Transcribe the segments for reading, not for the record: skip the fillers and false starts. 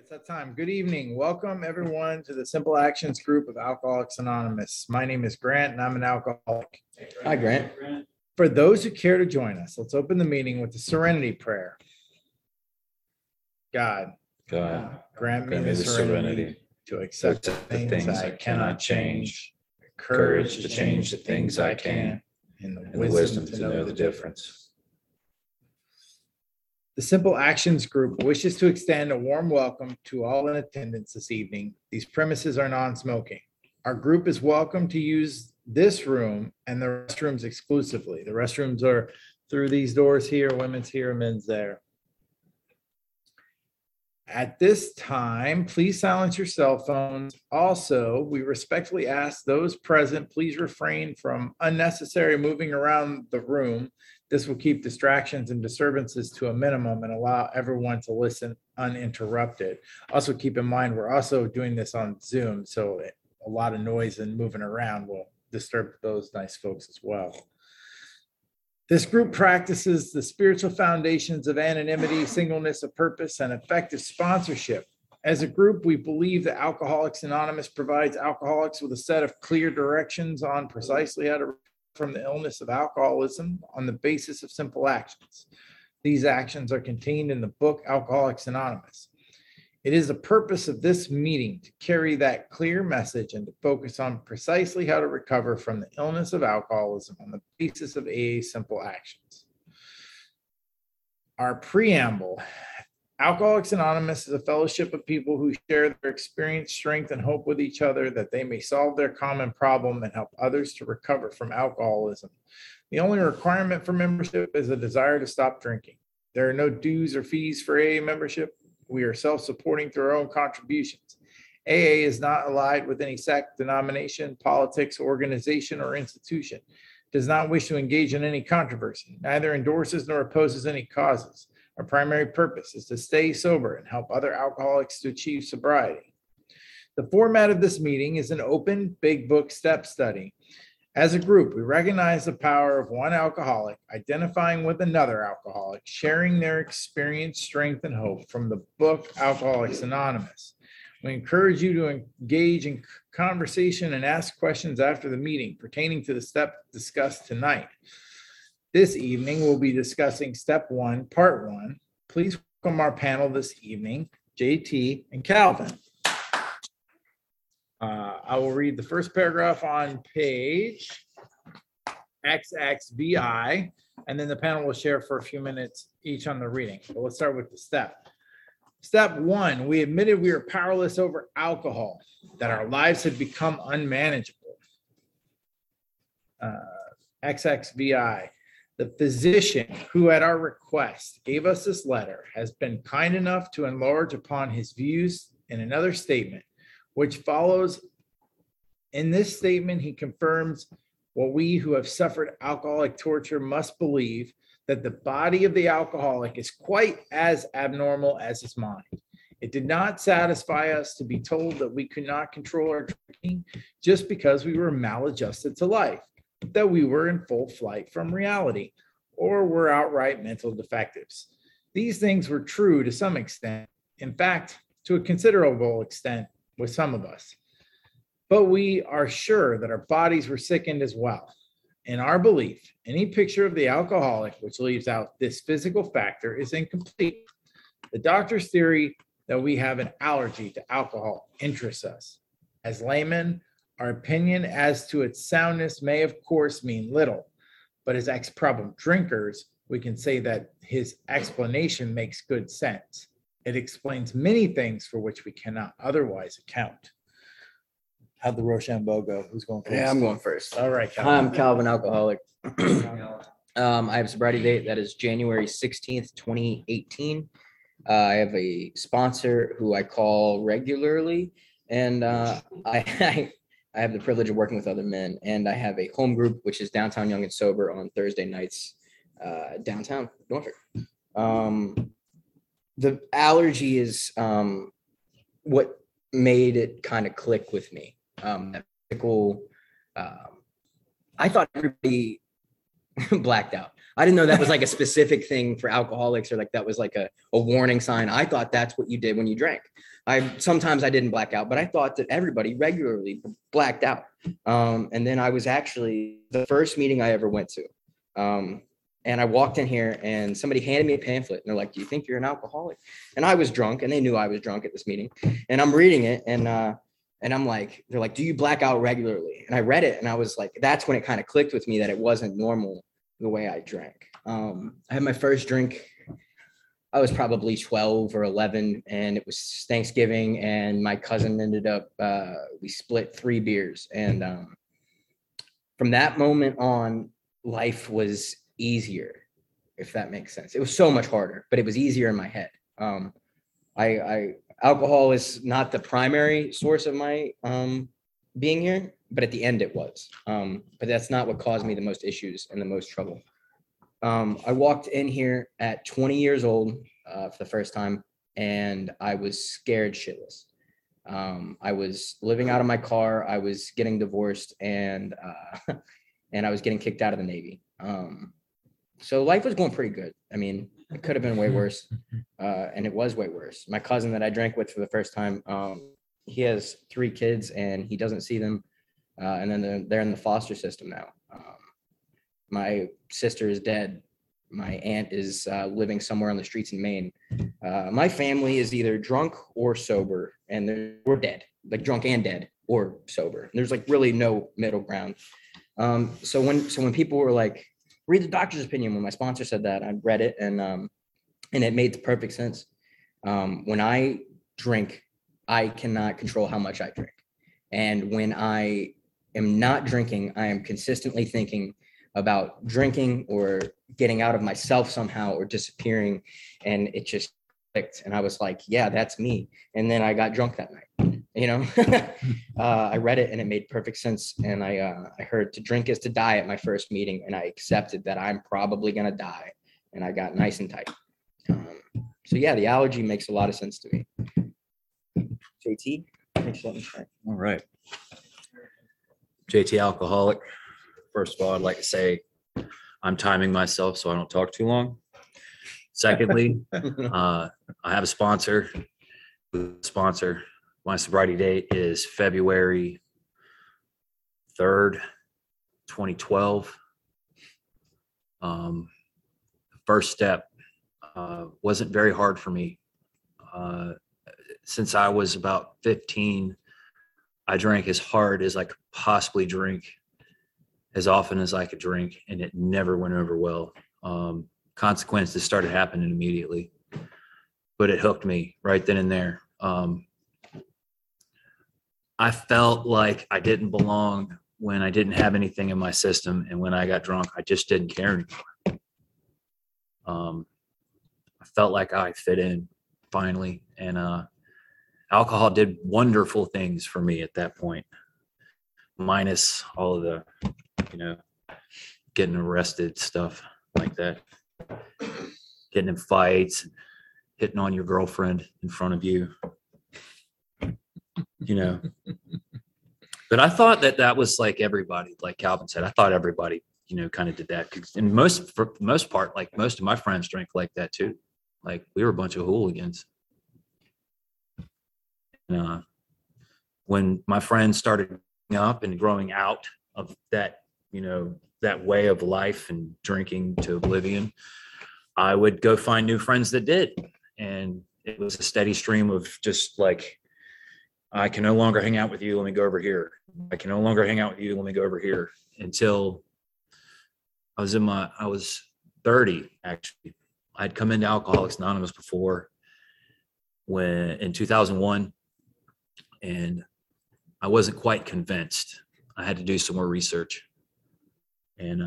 It's that time. Good evening. Welcome everyone to the Simple Actions group of Alcoholics Anonymous. My name is Grant and I'm an alcoholic. Hi, Grant. For those who care to join us, let's open the meeting with the Serenity Prayer. God, grant me the serenity to accept the things I cannot change, courage to change the things I can, and the wisdom to know the difference. The Simple Actions group wishes to extend a warm welcome to all in attendance this evening. These premises are non-smoking. Our group is welcome to use this room and the restrooms exclusively. The restrooms are through these doors here, women's here, men's there. At this time, please silence your cell phones. Also, we respectfully ask those present, please refrain from unnecessary moving around the room. This will keep distractions and disturbances to a minimum and allow everyone to listen uninterrupted. Also, keep in mind, we're also doing this on Zoom, so a lot of noise and moving around will disturb those nice folks as well. This group practices the spiritual foundations of anonymity, singleness of purpose, and effective sponsorship. As a group, we believe that Alcoholics Anonymous provides alcoholics with a set of clear directions on precisely how to recover from the illness of alcoholism on the basis of simple actions. These actions are contained in the book Alcoholics Anonymous. It is the purpose of this meeting to carry that clear message and to focus on precisely how to recover from the illness of alcoholism on the basis of AA simple actions. Our preamble. Alcoholics Anonymous is a fellowship of people who share their experience, strength, and hope with each other that they may solve their common problem and help others to recover from alcoholism. The only requirement for membership is a desire to stop drinking. There are no dues or fees for AA membership. We are self-supporting through our own contributions. AA is not allied with any sect, denomination, politics, organization, or institution. Does not wish to engage in any controversy, neither endorses nor opposes any causes. Our primary purpose is to stay sober and help other alcoholics to achieve sobriety. The format of this meeting is an open big book step study. As a group, we recognize the power of one alcoholic identifying with another alcoholic, sharing their experience, strength, and hope from the book Alcoholics Anonymous. We encourage you to engage in conversation and ask questions after the meeting pertaining to the step discussed tonight. This evening, we'll be discussing step 1, part 1. Please welcome our panel this evening, JT and Calvin. I will read the first paragraph on page XXVI, and then the panel will share for a few minutes each on the reading. But let's start with the step. Step 1, we admitted we were powerless over alcohol, that our lives had become unmanageable. XXVI. The physician who at our request gave us this letter has been kind enough to enlarge upon his views in another statement, which follows. In this statement, he confirms what we who have suffered alcoholic torture must believe, that the body of the alcoholic is quite as abnormal as his mind. It did not satisfy us to be told that we could not control our drinking just because we were maladjusted to life, that we were in full flight from reality, or were outright mental defectives. These things were true to some extent, in fact, to a considerable extent with some of us. But we are sure that our bodies were sickened as well. In our belief, any picture of the alcoholic which leaves out this physical factor is incomplete. The doctor's theory that we have an allergy to alcohol interests us. As laymen, our opinion as to its soundness may, of course, mean little, but as ex-problem drinkers, we can say that his explanation makes good sense. It explains many things for which we cannot otherwise account. How'd the Rochambeau go? Who's going first? Yeah, I'm going first. All right, Calvin. Hi, I'm Calvin, alcoholic. I have a sobriety date that is January 16th, 2018. I have a sponsor who I call regularly, and I have the privilege of working with other men, and I have a home group, which is Downtown Young and Sober on Thursday nights, downtown Norfolk. The allergy is what made it kind of click with me. That physical, I thought everybody blacked out. I didn't know that was like a specific thing for alcoholics, or like that was like a warning sign. I thought that's what you did when you drank. Sometimes I didn't black out, but I thought that everybody regularly blacked out. And then I was actually the first meeting I ever went to. And I walked in here and somebody handed me a pamphlet and they're like, "Do you think you're an alcoholic?" And I was drunk, and they knew I was drunk at this meeting. And I'm reading it, and I'm like, they're like, "Do you black out regularly?" And I read it, and I was like, that's when it kind of clicked with me that it wasn't normal the way I drank. I had my first drink. I was probably 12 or 11, and it was Thanksgiving, and my cousin ended up, we split 3 beers. And from that moment on, life was easier, if that makes sense. It was so much harder, but it was easier in my head. Alcohol is not the primary source of my being here, but at the end it was. But that's not what caused me the most issues and the most trouble. I walked in here at 20 years old for the first time, and I was scared shitless. I was living out of my car. I was getting divorced, and I was getting kicked out of the Navy. So life was going pretty good. I mean, it could have been way worse, and it was way worse. My cousin that I drank with for the first time, he has 3 kids, and he doesn't see them, and then they're in the foster system now. My sister is dead. My aunt is living somewhere on the streets in Maine. My family is either drunk or sober, and we're dead, like drunk and dead or sober. There's like really no middle ground. So when people were like, "Read the doctor's opinion," when my sponsor said that, I read it, and it made perfect sense. When I drink, I cannot control how much I drink. And when I am not drinking, I am consistently thinking about drinking or getting out of myself somehow or disappearing. And it just clicked. And I was like, yeah, that's me. And then I got drunk that night. I read it and it made perfect sense. And I heard "to drink is to die" at my first meeting, and I accepted that I'm probably going to die. And I got nice and tight. So yeah, the allergy makes a lot of sense to me. JT, thanks for letting me try. All right. JT Alcoholic. First of all, I'd like to say I'm timing myself so I don't talk too long. Secondly, I have a sponsor. My sobriety date is February 3rd, 2012. First step wasn't very hard for me. Since I was about 15, I drank as hard as I could possibly drink, as often as I could drink, and it never went over well. Consequences started happening immediately, but it hooked me right then and there. I felt like I didn't belong when I didn't have anything in my system, and when I got drunk, I just didn't care anymore. I felt like I fit in finally, and alcohol did wonderful things for me at that point, minus all of the, getting arrested stuff like that, getting in fights, hitting on your girlfriend in front of you, But I thought that was like everybody, like Calvin said, I thought everybody, kind of did that. And for the most part, like most of my friends drank like that too. Like we were a bunch of hooligans. When my friends started growing up and growing out of that, that way of life and drinking to oblivion, I would go find new friends that did. And it was a steady stream of just like, I can no longer hang out with you. Let me go over here. I can no longer hang out with you. Let me go over here, until I was 30, actually. I'd come into Alcoholics Anonymous before, in 2001, and I wasn't quite convinced. I had to do some more research, and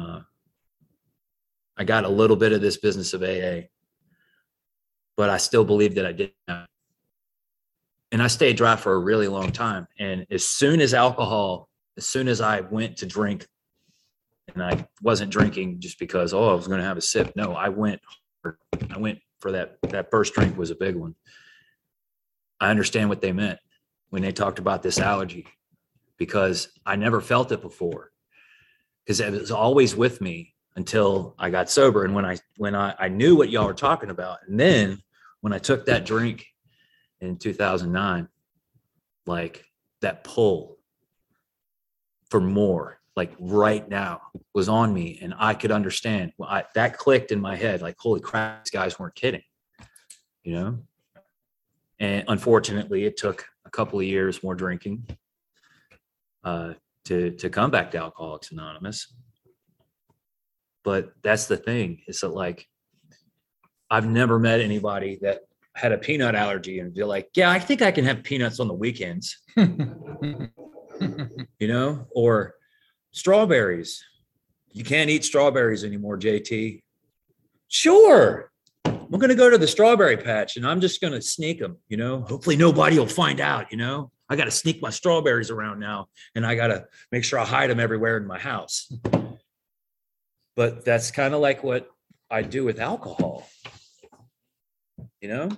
I got a little bit of this business of AA, but I still believed that I didn't. And I stayed dry for a really long time. And as soon as I went to drink, and I wasn't drinking just because, I was going to have a sip. No, I went for that first drink was a big one. I understand what they meant when they talked about this allergy, because I never felt it before, because it was always with me. until I got sober. And when I knew what y'all were talking about. And then when I took that drink in 2009, like that pull for more, like right now, was on me, and I could understand. Well, that clicked in my head, like, holy crap, these guys weren't kidding, you know? And unfortunately, it took a couple of years more drinking to come back to Alcoholics Anonymous. But that's the thing, is that, like, I've never met anybody that had a peanut allergy and be like, yeah, I think I can have peanuts on the weekends, you know, or strawberries. You can't eat strawberries anymore, JT. Sure. I'm going to go to the strawberry patch and I'm just going to sneak them, you know, hopefully nobody will find out, you know, I got to sneak my strawberries around now, and I got to make sure I hide them everywhere in my house. But that's kind of like what I do with alcohol. You know,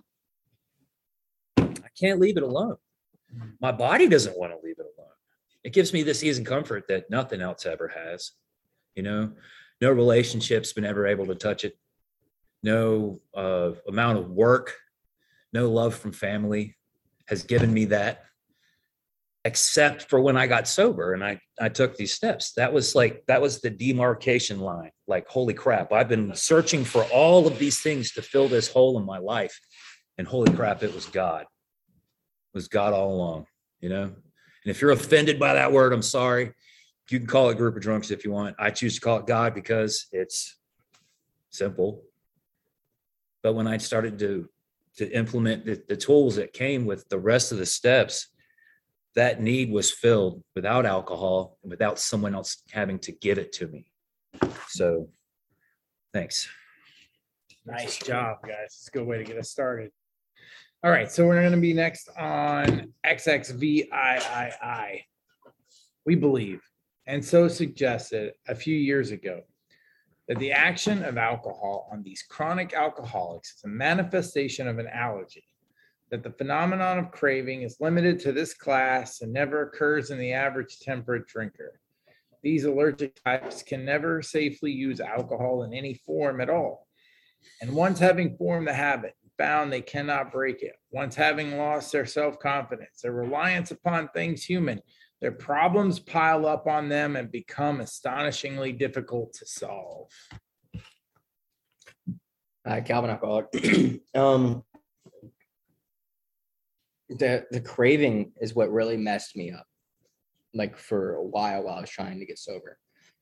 I can't leave it alone. My body doesn't want to leave it alone. It gives me this ease and comfort that nothing else ever has. You know, no relationship's been ever able to touch it. No amount of work, no love from family has given me that, except for when I got sober and I took these steps. That was the demarcation line. Like, holy crap, I've been searching for all of these things to fill this hole in my life. And holy crap, it was God. It was God all along, you know? And if you're offended by that word, I'm sorry. You can call it group of drunks if you want. I choose to call it God because it's simple. But when I started to implement the tools that came with the rest of the steps, that need was filled without alcohol and without someone else having to give it to me. So thanks. Nice job, guys. It's a good way to get us started. All right, so we're going to be next on XXVIII. We believe, and so suggested a few years ago, that the action of alcohol on these chronic alcoholics is a manifestation of an allergy, that the phenomenon of craving is limited to this class and never occurs in the average temperate drinker. These allergic types can never safely use alcohol in any form at all. And once having formed the habit, found they cannot break it, once having lost their self-confidence, their reliance upon things human, their problems pile up on them and become astonishingly difficult to solve. Calvin Alcoholic. The craving is what really messed me up, like, for a while I was trying to get sober.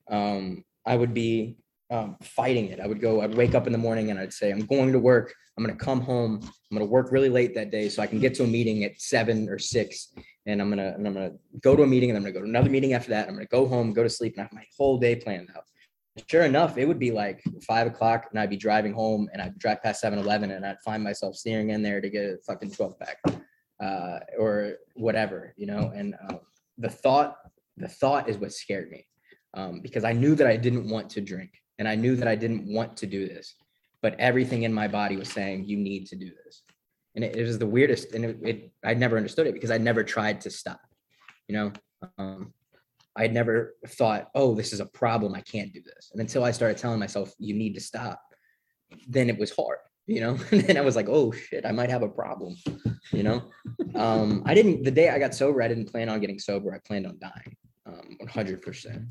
I would be fighting it. I'd wake up in the morning and I'd say, I'm going to work. I'm going to come home. I'm going to work really late that day so I can get to a meeting at 7 or 6. And I'm going to go to a meeting, and I'm going to go to another meeting after that. I'm going to go home, go to sleep, and I have my whole day planned out. Sure enough, it would be like 5 o'clock and I'd be driving home, and I'd drive past 7-Eleven and I'd find myself staring in there to get a fucking 12-pack. Or whatever, you know, and the thought is what scared me, because I knew that I didn't want to drink, and I knew that I didn't want to do this, but everything in my body was saying, you need to do this. And it was the weirdest, and I'd never understood it because I never tried to stop, you know. I'd never thought, oh, this is a problem, I can't do this. And until I started telling myself, you need to stop, then it was hard. You know, and then I was like, oh shit, I might have a problem, you know? The day I got sober, I didn't plan on getting sober. I planned on dying, 100%.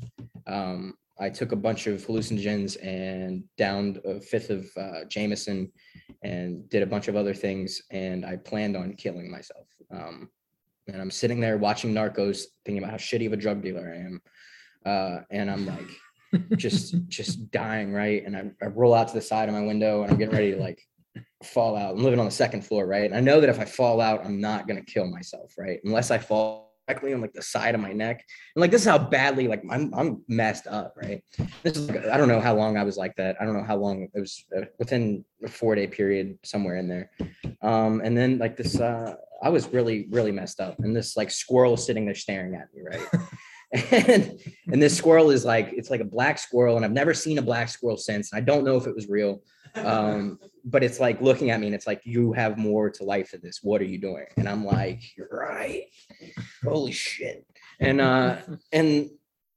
I took a bunch of hallucinogens and downed a fifth of Jameson and did a bunch of other things. And I planned on killing myself. And I'm sitting there watching Narcos, thinking about how shitty of a drug dealer I am. And I'm like, just dying, right? And I roll out to the side of my window, and I'm getting ready to like fall out. I'm living on the second floor, right? And I know that if I fall out, I'm not gonna kill myself, right? Unless I fall directly on like the side of my neck. And like, this is how badly, like, I'm messed up, right? This is like, I don't know how long I was like that. I don't know how long it was, within a 4-day period, somewhere in there. And then like this, I was really, really messed up. And this like squirrel is sitting there staring at me, right? And this squirrel is like, it's like a black squirrel, and I've never seen a black squirrel since. I don't know if it was real, but it's like looking at me, and it's like, you have more to life than this. What are you doing? And I'm like, you're right. Holy shit. And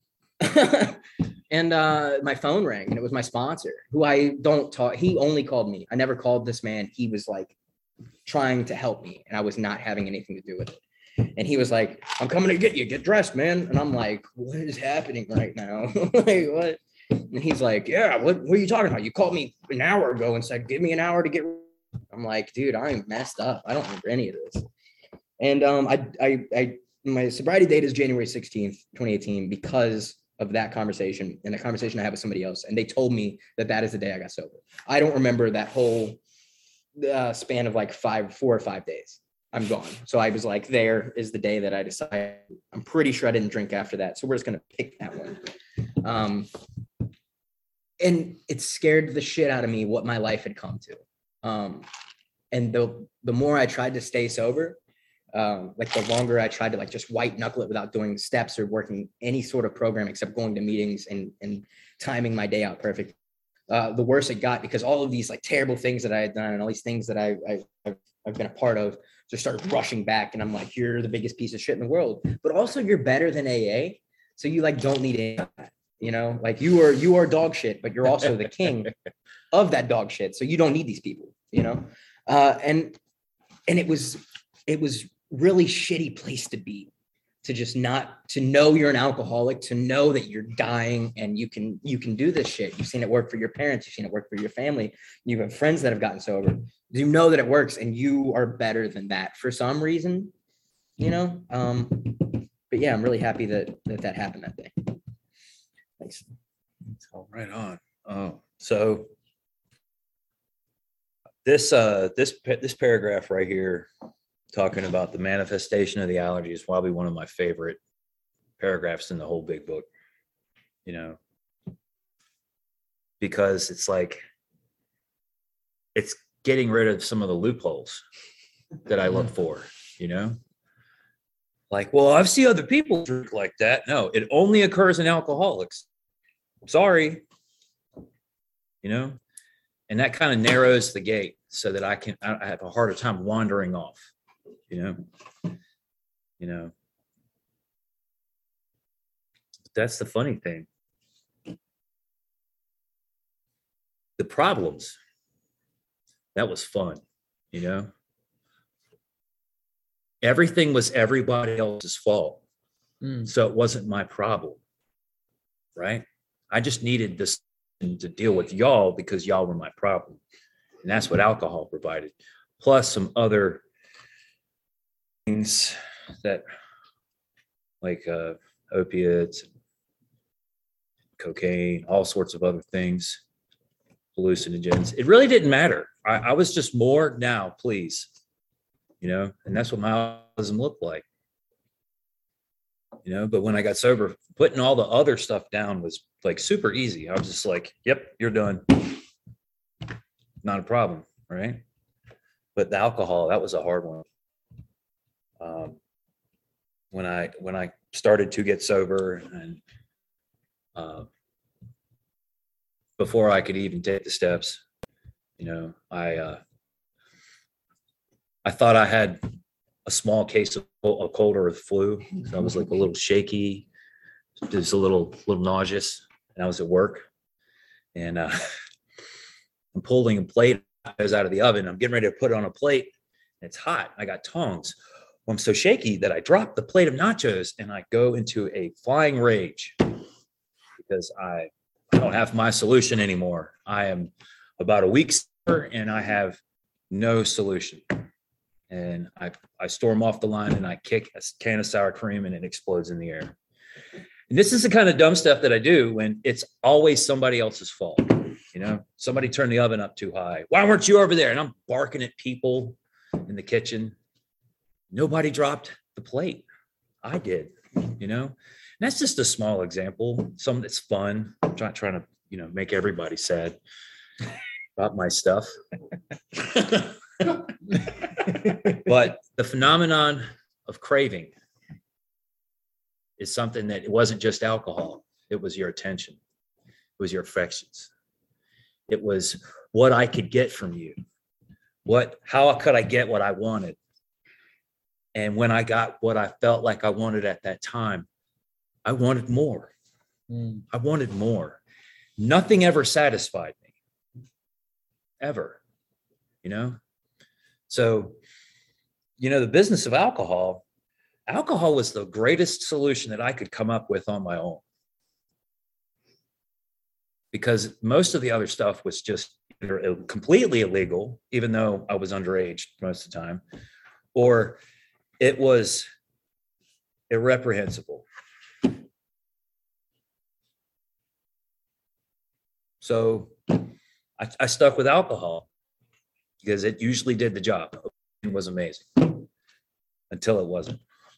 And my phone rang and it was my sponsor who I don't talk. He only called me. I never called this man. He was like trying to help me and I was not having anything to do with it. And he was like, I'm coming to get you, get dressed, man. And I'm like, what is happening right now? Like, what? And he's like, yeah, what are you talking about? You called me an hour ago and said, give me an hour to get. I'm like, dude, I'm messed up. I don't remember any of this. And my sobriety date is January 16th, 2018, because of that conversation and the conversation I had with somebody else. And they told me that is the day I got sober. I don't remember that whole span of like 4 or 5 days. I'm gone. So I was like, there is the day that I decided. I'm pretty sure I didn't drink after that. So we're just going to pick that one. And it scared the shit out of me what my life had come to. And the more I tried to stay sober, like the longer I tried to like just white knuckle it without doing steps or working any sort of program except going to meetings and timing my day out perfect, the worse it got, because all of these like terrible things that I had done and all these things that I've been a part of just started rushing back. And I'm like, you're the biggest piece of shit in the world, but also you're better than AA. So you like don't need any of that, you know, like you are dog shit, but you're also the king of that dog shit. So you don't need these people, you know? And it was really shitty place to be, to just not to know you're an alcoholic, to know that you're dying and you can do this shit. You've seen it work for your parents. You've seen it work for your family. You have friends that have gotten sober. You know that it works and you are better than that for some reason, you know? But yeah, I'm really happy that happened that day. Thanks. Oh, right on. Oh, so this paragraph right here, talking about the manifestation of the allergy, is probably one of my favorite paragraphs in the whole big book, you know, because it's like, it's getting rid of some of the loopholes that I look for, you know, like, well, I've seen other people drink like that. No, it only occurs in alcoholics. Sorry, you know, and that kind of narrows the gate so that I have a harder time wandering off, you know, that's the funny thing. The problems, that was fun, you know, everything was everybody else's fault. So it wasn't my problem, right? I just needed this to deal with y'all because y'all were my problem. And that's what alcohol provided, plus some other things that like opiates, cocaine, all sorts of other things, hallucinogens. It really didn't matter. I was just more now, please, you know, and that's what my alcoholism looked like, you know. But when I got sober, putting all the other stuff down was like super easy. I was just like, yep, you're done. Not a problem, right? But the alcohol, that was a hard one. When I started to get sober, and before I could even take the steps, you know, I thought I had a small case of a cold or a flu. So I was like a little shaky, just a little nauseous, and I was at work, and I'm pulling a plate out of the oven. I'm getting ready to put it on a plate. And it's hot. I got tongs. Well, I'm so shaky that I dropped the plate of nachos and I go into a flying rage because I don't have my solution anymore. I am about a week sober and I have no solution. And I storm off the line and I kick a can of sour cream and it explodes in the air. And this is the kind of dumb stuff that I do when it's always somebody else's fault. You know, somebody turned the oven up too high. Why weren't you over there? And I'm barking at people in the kitchen. Nobody dropped the plate. I did, you know. And that's just a small example. Some that's fun. I'm not trying to, you know, make everybody sad about my stuff. But the phenomenon of craving is something that it wasn't just alcohol. It was your attention. It was your affections. It was what I could get from you. How could I get what I wanted? And when I got what I felt like I wanted at that time, I wanted more. I wanted more. Nothing ever satisfied me, ever, you know? So, the business of alcohol was the greatest solution that I could come up with on my own. Because most of the other stuff was just either completely illegal, even though I was underage most of the time, or it was irreprehensible. So I stuck with alcohol because it usually did the job. It was amazing until it wasn't,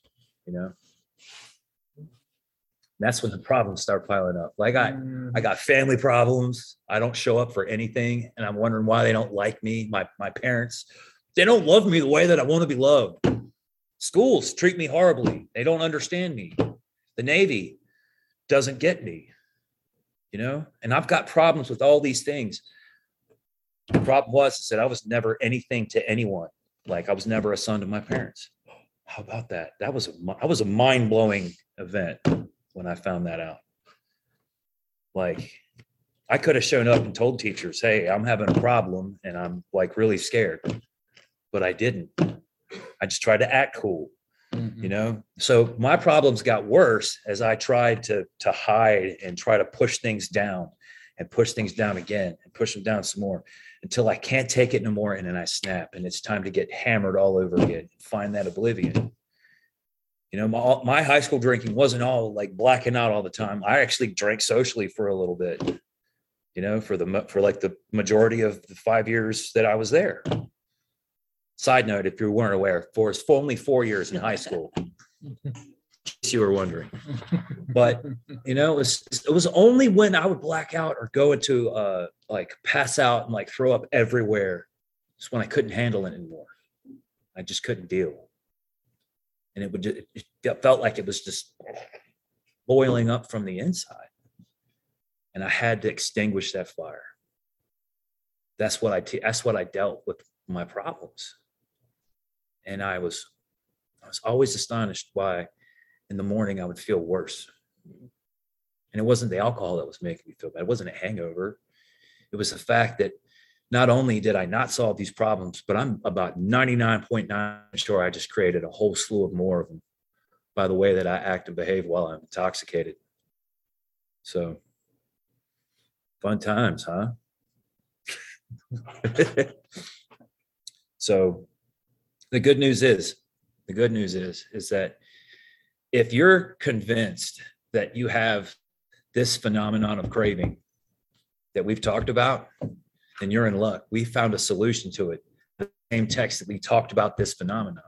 That's when the problems start piling up. Like I got family problems. I don't show up for anything. And I'm wondering why they don't like me. My parents, they don't love me the way that I want to be loved. Schools treat me horribly. They don't understand me. The Navy doesn't get me, and I've got problems with all these things. The problem was that I was never anything to anyone. Like I was never a son to my parents. How about that? That was a mind-blowing event when I found that out. Like I could have shown up and told teachers, hey, I'm having a problem and I'm like really scared, but I didn't. I just tried to act cool, So my problems got worse as I tried to hide and try to push things down and push things down again and push them down some more until I can't take it no more. And then I snap and it's time to get hammered all over again, for that oblivion. My high school drinking wasn't all like blacking out all the time. I actually drank socially for a little bit, for like the majority of the 5 years that I was there. Side note, if you weren't aware, it's only 4 years in high school. In case you were wondering. But, it was only when I would black out or go into like pass out and like throw up everywhere. It's when I couldn't handle it anymore. I just couldn't deal. And it felt like it was just boiling up from the inside. And I had to extinguish that fire. That's what I dealt with my problems. And I was always astonished why in the morning I would feel worse. And it wasn't the alcohol that was making me feel bad. It wasn't a hangover. It was the fact that not only did I not solve these problems, but I'm about 99.9 sure I just created a whole slew of more of them by the way that I act and behave while I'm intoxicated. So fun times, huh? So the good news is that if you're convinced that you have this phenomenon of craving that we've talked about, then you're in luck. We found a solution to it. The same text that we talked about this phenomenon.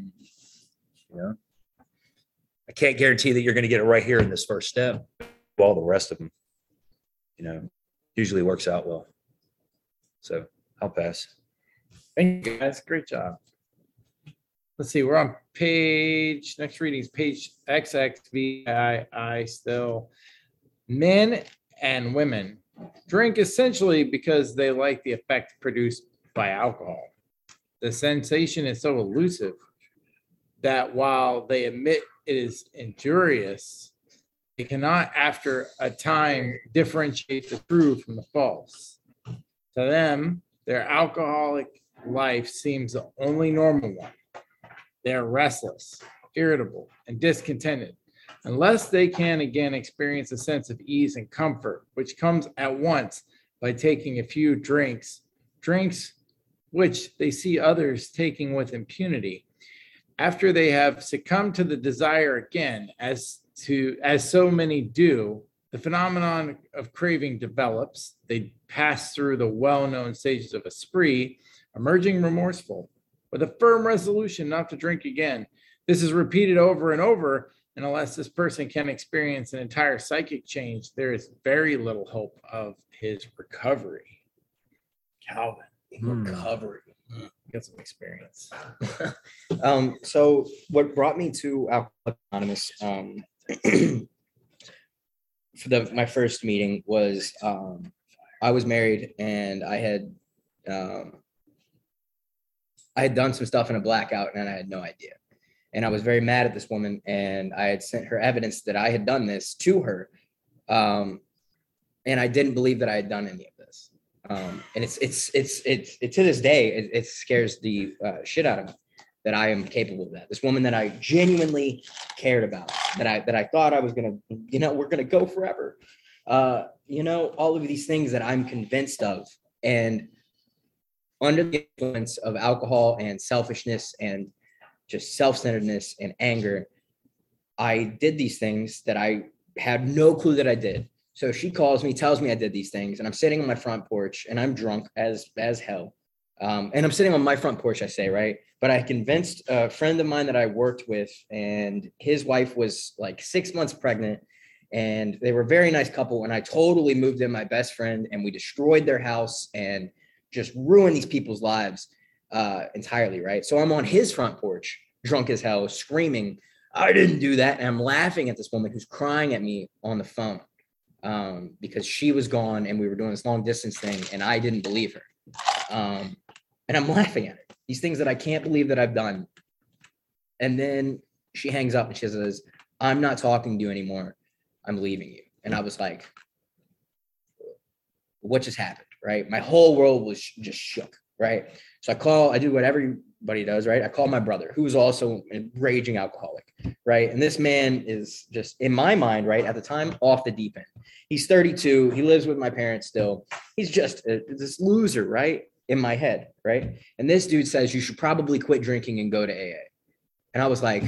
I can't guarantee that you're going to get it right here in this first step. All the rest of them, usually works out well. So I'll pass. Thank you guys. Great job. Let's see. We're on next reading is page XXVII still. Men and women drink essentially because they like the effect produced by alcohol. The sensation is so elusive that while they admit it is injurious, they cannot, after a time, differentiate the true from the false. To them, their alcoholic life seems the only normal one. They're restless, irritable, and discontented, unless they can again experience a sense of ease and comfort, which comes at once by taking a few drinks which they see others taking with impunity. After they have succumbed to the desire again, as so many do, the phenomenon of craving develops. They pass through the well-known stages of a spree, emerging remorseful, with a firm resolution not to drink again. This is repeated over and over, and unless this person can experience an entire psychic change, there is very little hope of his recovery. Calvin, recovery. Get some experience. So what brought me to Alcoholics Anonymous for my first meeting was I was married and I had done some stuff in a blackout and I had no idea. And I was very mad at this woman, and I had sent her evidence that I had done this to her And I didn't believe that I had done any of this. And it's to this day, it scares the shit out of me that I am capable of that. This woman that I genuinely cared about, that I thought I was gonna, we're gonna go forever. All of these things that I'm convinced of, and under the influence of alcohol and selfishness and just self-centeredness and anger, I did these things that I had no clue that I did. So she calls me, tells me I did these things, and I'm sitting on my front porch and I'm drunk as hell. And I'm sitting on my front porch, I say, right? But I convinced a friend of mine that I worked with, and his wife was like 6 months pregnant, and they were a very nice couple. And I totally moved in my best friend, and we destroyed their house and just ruined these people's lives entirely, right? So I'm on his front porch, drunk as hell, screaming, I didn't do that. And I'm laughing at this woman who's crying at me on the phone because she was gone and we were doing this long distance thing, and I didn't believe her. And I'm laughing at it. These things that I can't believe that I've done. And then she hangs up and she says, I'm not talking to you anymore. I'm leaving you. And I was like, what just happened? Right? My whole world was just shook. Right? So I do what everybody does, right? I call my brother, who's also a raging alcoholic, right? And this man is just, in my mind, right, at the time, off the deep end. He's 32. He lives with my parents still. He's just this loser, right? In my head, right? And this dude says, you should probably quit drinking and go to AA. And I was like,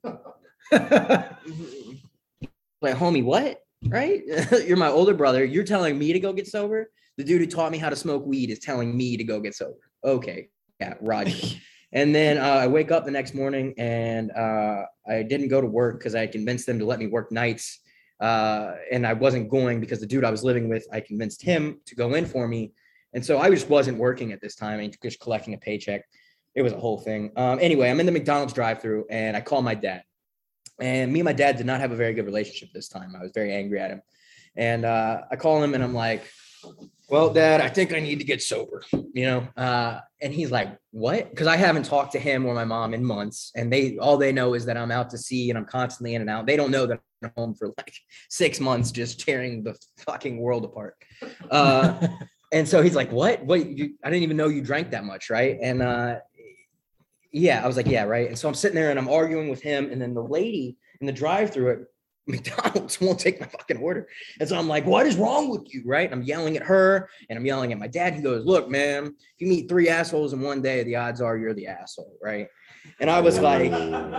homie, what? Right? You're my older brother. You're telling me to go get sober? The dude who taught me how to smoke weed is telling me to go get sober. Okay. Yeah, Roger. And then I wake up the next morning and I didn't go to work because I convinced them to let me work nights. And I wasn't going because the dude I was living with, I convinced him to go in for me. And so I just wasn't working at this time and just collecting a paycheck. It was a whole thing. Anyway, I'm in the McDonald's drive-thru and I call my dad. And me and my dad did not have a very good relationship this time. I was very angry at him. And I call him and I'm like, well, Dad, I think I need to get sober, and he's like, what? Because I haven't talked to him or my mom in months. And all they know is that I'm out to sea and I'm constantly in and out. They don't know that I'm home for like 6 months, just tearing the fucking world apart. And so he's like, what? Wait, I didn't even know you drank that much, right? And yeah, I was like, yeah, right. And so I'm sitting there and I'm arguing with him. And then the lady in the drive-thru at McDonald's won't take my fucking order. And so I'm like, what is wrong with you, right? I'm yelling at her and I'm yelling at my dad. He goes, look, man, if you meet 3 assholes in one day, the odds are you're the asshole, right? And I was like,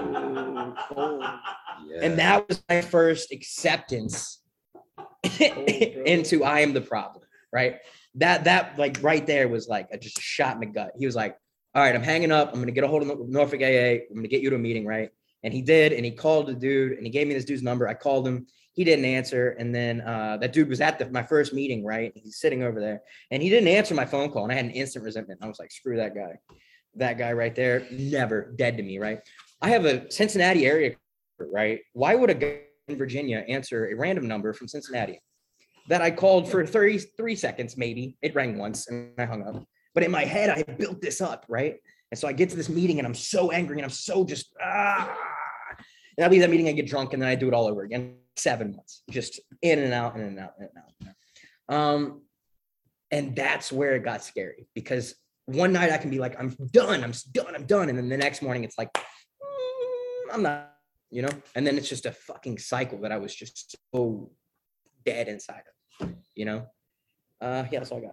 and that was my first acceptance into I am the problem, right? That like right there was like just a shot in the gut. He was like, all right, I'm hanging up. I'm going to get a hold of Norfolk AA. I'm going to get you to a meeting, right? And he did, and he called the dude, and he gave me this dude's number. I called him. He didn't answer, and then that dude was at my first meeting, right? He's sitting over there, and he didn't answer my phone call, and I had an instant resentment. I was like, screw that guy. That guy right there, never, dead to me, right? I have a Cincinnati area, right? Why would a guy in Virginia answer a random number from Cincinnati that I called for 33 seconds, maybe? It rang once, and I hung up. But in my head, I built this up, right? And so I get to this meeting and I'm so angry and I'm so just, and I leave that meeting, I get drunk, and then I do it all over again. 7 months, just in and out, in and out, in and out. And that's where it got scary, because one night I can be like, I'm done. And then the next morning it's like, I'm not, and then it's just a fucking cycle that I was just so dead inside of, yeah, that's all I got.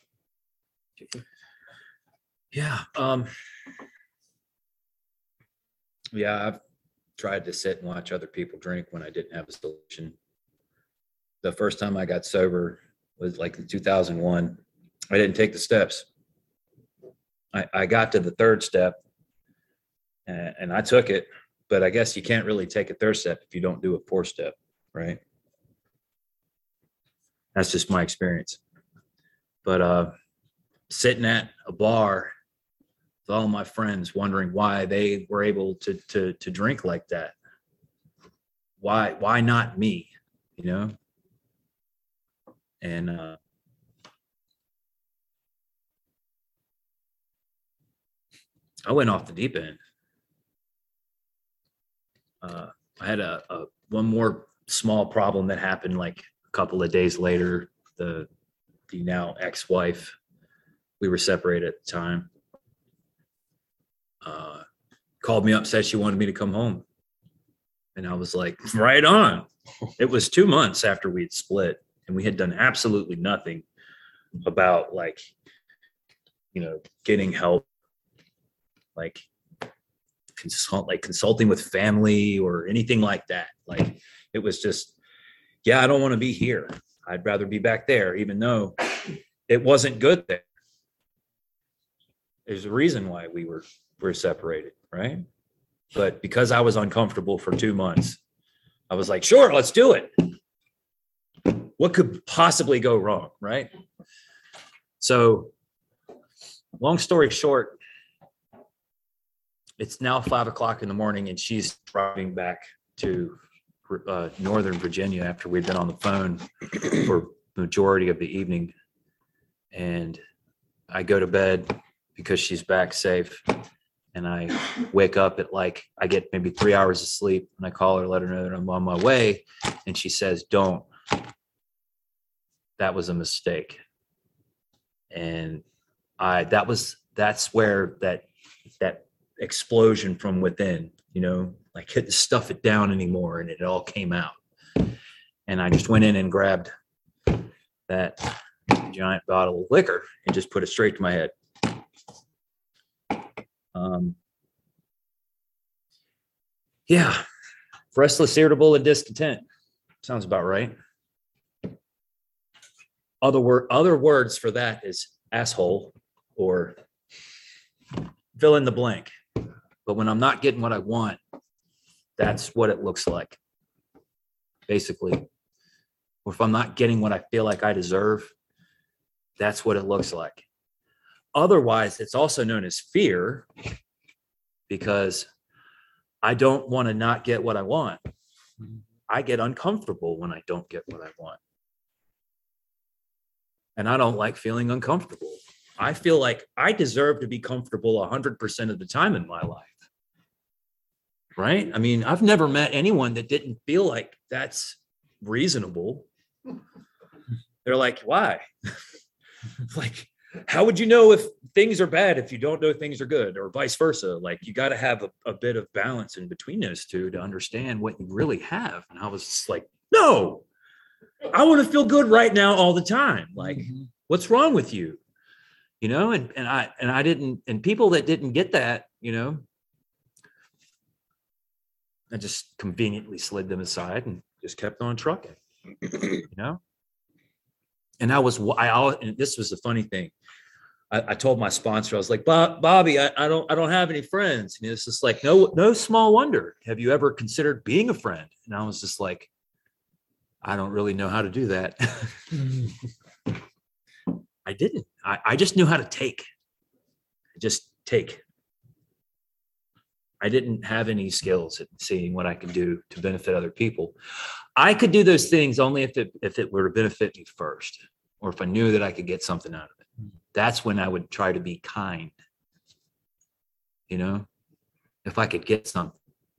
Yeah. Yeah, I've tried to sit and watch other people drink when I didn't have a solution. The first time I got sober was like in 2001. I didn't take the steps. I got to the third step and I took it, but I guess you can't really take a third step if you don't do a fourth step, right? That's just my experience. But sitting at a bar with all my friends, wondering why they were able to drink like that. Why not me? And I went off the deep end. I had a one more small problem that happened like couple of days later, the now ex-wife, we were separated at the time, called me up, said she wanted me to come home. And I was like, right on. It was 2 months after we'd split, and we had done absolutely nothing about getting help, consulting with family or anything like that. Like, it was just, I don't want to be here. I'd rather be back there, even though it wasn't good there. There's a reason why we're separated, right? But because I was uncomfortable for 2 months, I was like, sure, let's do it. What could possibly go wrong, right? So, long story short, it's now 5 o'clock in the morning, and she's driving back to Northern Virginia after we'd been on the phone for the majority of the evening. And I go to bed because she's back safe. And I wake up at I get maybe 3 hours of sleep, and I call her, let her know that I'm on my way. And she says, don't. That was a mistake. And that's where that explosion from within, couldn't stuff it down anymore, and it all came out. And I just went in and grabbed that giant bottle of liquor and just put it straight to my head. Restless, irritable, and discontent. Sounds about right. Other words for that is asshole or fill in the blank. But when I'm not getting what I want, that's what it looks like, basically. Or if I'm not getting what I feel like I deserve, that's what it looks like. Otherwise, it's also known as fear, because I don't want to not get what I want. I get uncomfortable when I don't get what I want. And I don't like feeling uncomfortable. I feel like I deserve to be comfortable 100% of the time in my life. Right? I mean, I've never met anyone that didn't feel like that's reasonable. They're like, why? Like, how would you know if things are bad if you don't know things are good, or vice versa? Like, you got to have a bit of balance in between those two to understand what you really have. And I was just like, no, I want to feel good right now all the time. Like, what's wrong with you? And I didn't, and people that didn't get that, I just conveniently slid them aside and just kept on trucking, And and this was the funny thing. I told my sponsor, I was like, Bobby, I don't have any friends. And it's just like, no small wonder. Have you ever considered being a friend? And I was just like, I don't really know how to do that. I didn't. I just knew how to take. Just take. I didn't have any skills at seeing what I could do to benefit other people. I could do those things only if it were to benefit me first, or if I knew that I could get something out of it. That's when I would try to be kind. If I could get something.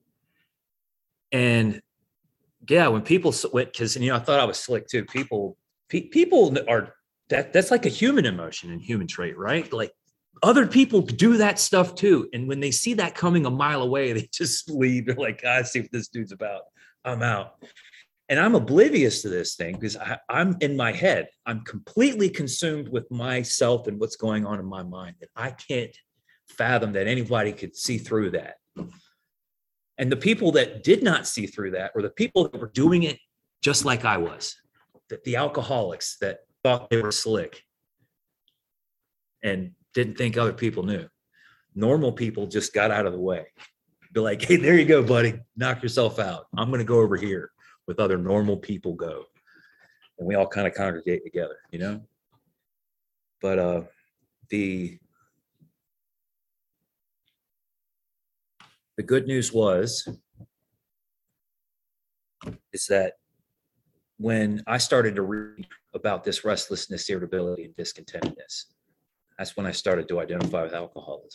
And when people went, because I thought I was slick too. People are that's like a human emotion and human trait, right? Like, other people do that stuff too. And when they see that coming a mile away, they just leave. They're like, I see what this dude's about. I'm out. And I'm oblivious to this thing because I'm in my head. I'm completely consumed with myself and what's going on in my mind. And I can't fathom that anybody could see through that. And the people that did not see through that were the people that were doing it just like I was. The alcoholics that thought they were slick and didn't think other people knew. Normal people just got out of the way. Be like, hey, there you go, buddy. Knock yourself out. I'm going to go over here with other normal people go. And we all kind of congregate together, But the good news is that when I started to read about this restlessness, irritability, and discontentedness, that's when I started to identify with alcoholism.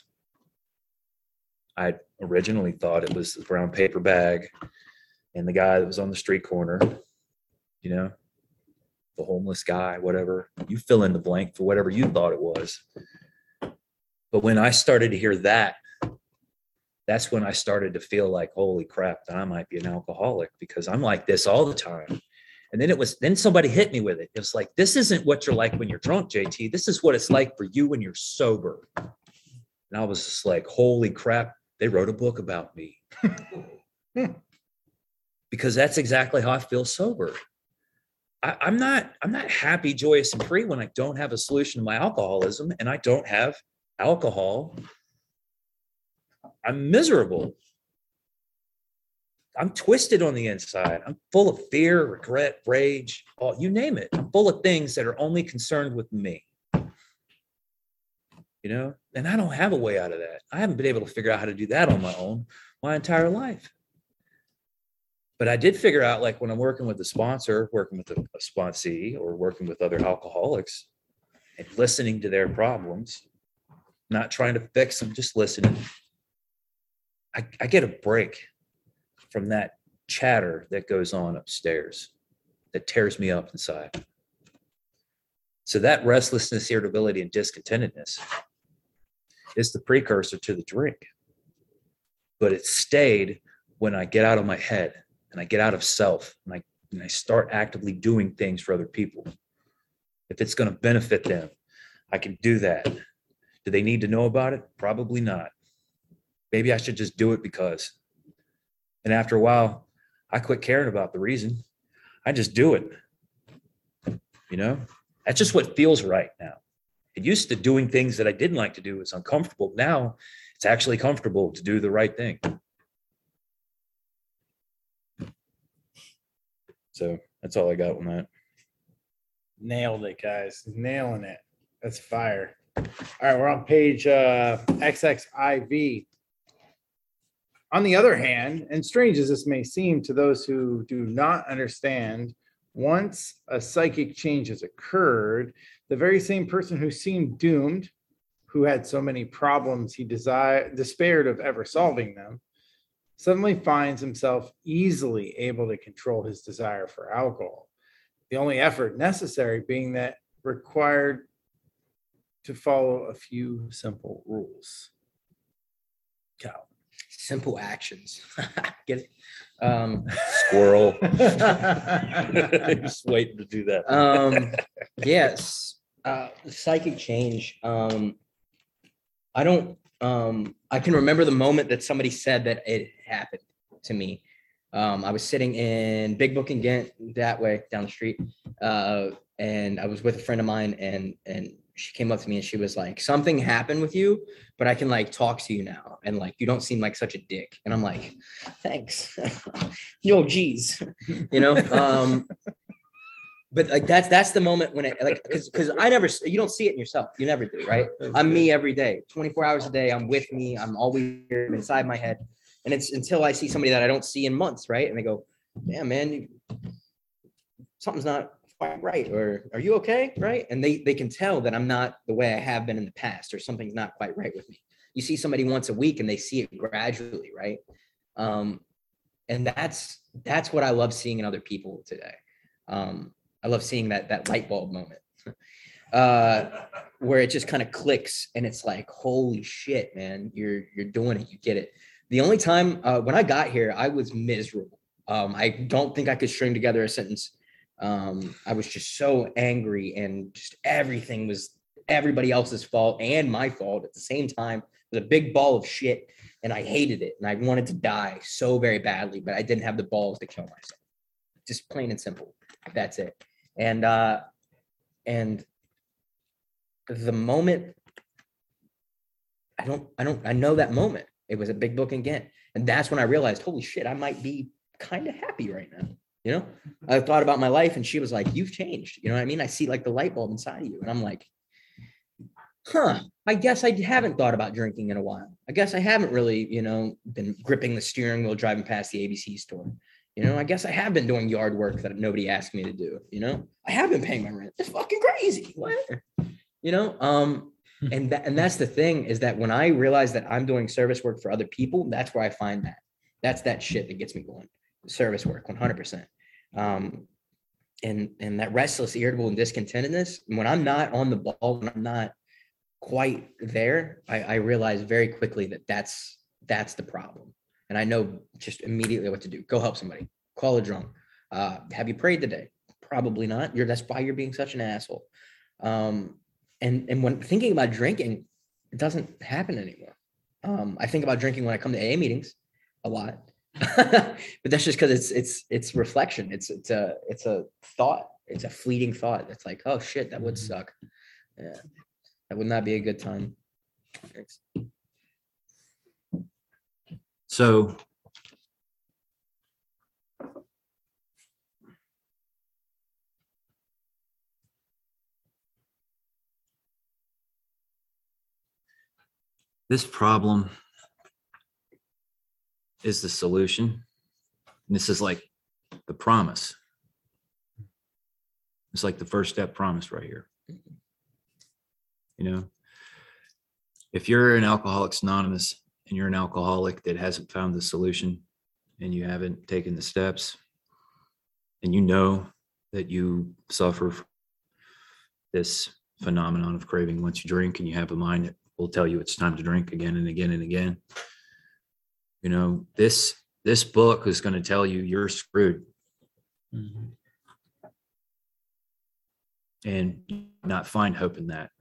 I originally thought it was the brown paper bag and the guy that was on the street corner, the homeless guy, whatever. You fill in the blank for whatever you thought it was. But when I started to hear that, that's when I started to feel like, holy crap, I might be an alcoholic because I'm like this all the time. And then somebody hit me with it. It's like, this isn't what you're like when you're drunk, JT. This is what it's like for you when you're sober. And I was just like, holy crap, they wrote a book about me. Because that's exactly how I feel sober. I'm not happy, joyous, and free when I don't have a solution to my alcoholism and I don't have alcohol. I'm miserable. I'm twisted on the inside. I'm full of fear, regret, rage, you name it. I'm full of things that are only concerned with me. You know, and I don't have a way out of that. I haven't been able to figure out how to do that on my own my entire life. But I did figure out, like when I'm working with a sponsor, working with a sponsee, or working with other alcoholics and listening to their problems, not trying to fix them, just listening. I get a break from that chatter that goes on upstairs that tears me up inside. So that restlessness, irritability, and discontentedness is the precursor to the drink. But it stayed when I get out of my head and I get out of self and I start actively doing things for other people. If it's going to benefit them, I can do that. Do they need to know about it? Probably not. Maybe I should just do it because. And after a while, I quit caring about the reason. I just do it. You know, that's just what feels right now. It used to doing things that I didn't like to do was uncomfortable. Now it's actually comfortable to do the right thing. So that's all I got on that. Nailed it, guys. Nailing it. That's fire. All right, we're on page XXIV. On the other hand, and strange as this may seem to those who do not understand, once a psychic change has occurred, the very same person who seemed doomed, who had so many problems he despaired of ever solving them, suddenly finds himself easily able to control his desire for alcohol. The only effort necessary being that required to follow a few simple rules. Cal. Simple actions. Get it? Squirrel. Just waiting to do that. Yes. Psychic change. I can remember the moment that somebody said that it happened to me. I was sitting in Big Book in Ghent, that way down the street. And I was with a friend of mine and she came up to me and she was like, something happened with you, but I can like talk to you now. And like, you don't seem like such a dick. And I'm like, thanks. Yo, geez, you know? But like, that's the moment when it like, cause you don't see it in yourself. You never do. Right. I'm me every day, 24 hours a day. I'm with me. I'm always here inside my head. And it's until I see somebody that I don't see in months. Right. And they go, damn, man, something's not quite right, or are you okay, right? And they can tell that I'm not the way I have been in the past, or something's not quite right with me. You see somebody once a week and they see it gradually, right? And that's what I love seeing in other people today. I love seeing that light bulb moment where it just kind of clicks and it's like, holy shit, man, you're doing it, you get it. The only time when I got here, I was miserable. I don't think I could string together a sentence. I was just so angry and just everything was everybody else's fault and my fault at the same time. It was a big ball of shit and I hated it and I wanted to die so very badly, but I didn't have the balls to kill myself. Just plain and simple. That's it. And the moment I know that moment. It was a Big Book again. And that's when I realized, holy shit, I might be kind of happy right now. You know, I thought about my life and she was like, you've changed. You know what I mean? I see like the light bulb inside of you. And I'm like, I guess I haven't thought about drinking in a while. I guess I haven't really, been gripping the steering wheel, driving past the ABC store. I guess I have been doing yard work that nobody asked me to do. I have been paying my rent. It's fucking crazy. What? And that's the thing is that when I realize that I'm doing service work for other people, that's where I find that. That's that shit that gets me going. Service work, 100%. and that restless, irritable, and discontentedness, when I'm not on the ball, when I'm not quite there, I realize very quickly that that's the problem. And I know just immediately what to do. Go help somebody, call a drunk. Have you prayed today? Probably not. That's why you're being such an asshole. And when thinking about drinking, it doesn't happen anymore. I think about drinking when I come to AA meetings a lot. But that's just because it's reflection. It's a thought. It's a fleeting thought. It's like, oh shit, that would suck. Yeah, that would not be a good time. Thanks. So this problem is the solution. And this is like the promise. It's like the first step promise right here. You know, if you're an Alcoholics Anonymous and you're an alcoholic that hasn't found the solution and you haven't taken the steps, and you know that you suffer from this phenomenon of craving once you drink, and you have a mind that will tell you it's time to drink again and again and again, you know, this book is going to tell you you're screwed. Mm-hmm. And not find hope in that.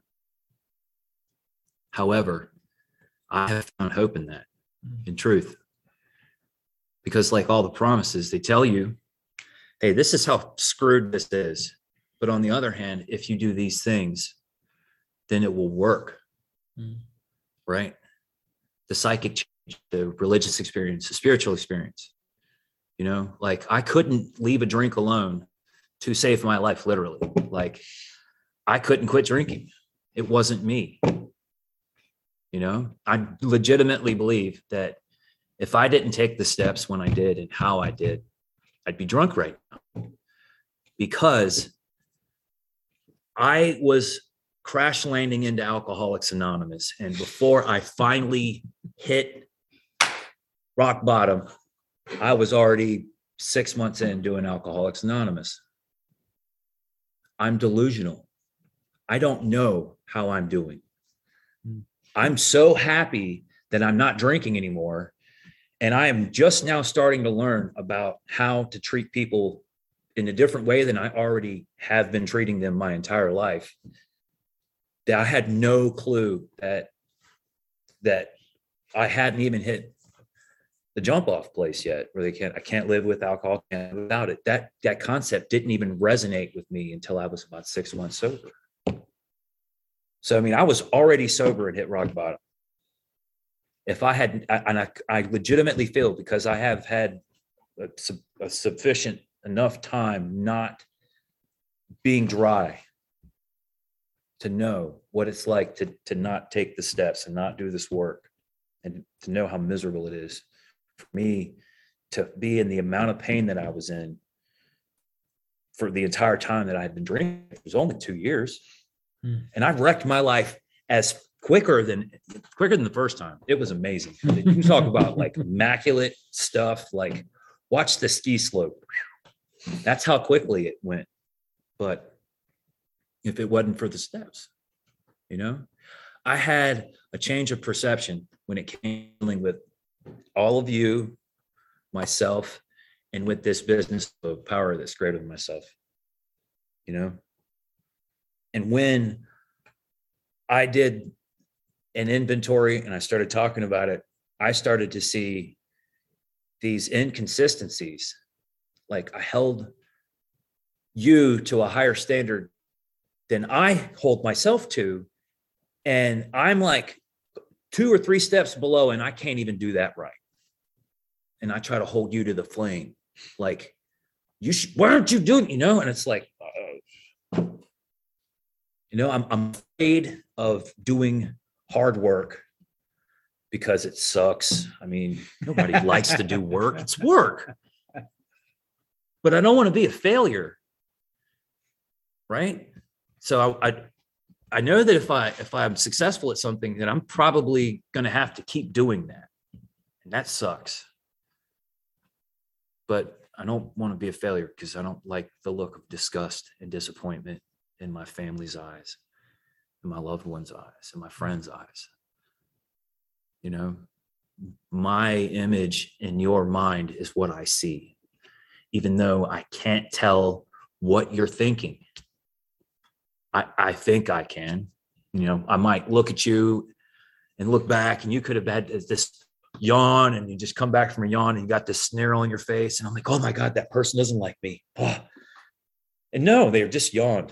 However, I have found hope in that, in truth. Because like all the promises, they tell you, hey, this is how screwed this is. But on the other hand, if you do these things, then it will work. Right? The psychic change, the religious experience, the spiritual experience. You know, like I couldn't leave a drink alone to save my life, literally. Like I couldn't quit drinking. It wasn't me. You know, I legitimately believe that if I didn't take the steps when I did and how I did, I'd be drunk right now. Because I was crash landing into Alcoholics Anonymous. And before I finally hit rock bottom, I was already 6 months in doing Alcoholics Anonymous. I'm delusional. I don't know how I'm doing. I'm so happy that I'm not drinking anymore. And I am just now starting to learn about how to treat people in a different way than I already have been treating them my entire life. That I had no clue that I hadn't even hit the jump off place yet, where I can't live with alcohol without it. That concept didn't even resonate with me until I was about 6 months sober. So, I mean, I was already sober and hit rock bottom. If I had, and I legitimately feel, because I have had a sufficient enough time not being dry to know what it's like to not take the steps and not do this work, and to know how miserable it is for me to be in the amount of pain that I was in for the entire time that I had been drinking. It was only 2 years. And I've wrecked my life as quicker than the first time. It was amazing. You talk about like immaculate stuff, like watch the ski slope. That's how quickly it went. But if it wasn't for the steps, you know, I had a change of perception when it came with all of you, myself, and with this business of power that's greater than myself, you know. And when I did an inventory and I started talking about it, I started to see these inconsistencies. Like I held you to a higher standard than I hold myself to. And I'm like 2 or 3 steps below, and I can't even do that right. And I try to hold you to the flame. Like, why aren't you doing, you know? And it's like, you know, I'm afraid of doing hard work because it sucks. I mean, nobody likes to do work. It's work. But I don't want to be a failure. Right? So I know that if I'm successful at something, then I'm probably going to have to keep doing that. And that sucks. But I don't want to be a failure because I don't like the look of disgust and disappointment in my family's eyes, in my loved ones' eyes, in my friends' eyes. You know, my image in your mind is what I see, even though I can't tell what you're thinking. I think I can. You know, I might look at you and look back, and you could have had this yawn, and you just come back from a yawn and you got this sneer on your face. And I'm like, oh my God, that person doesn't like me. Oh. And no, they're just yawned.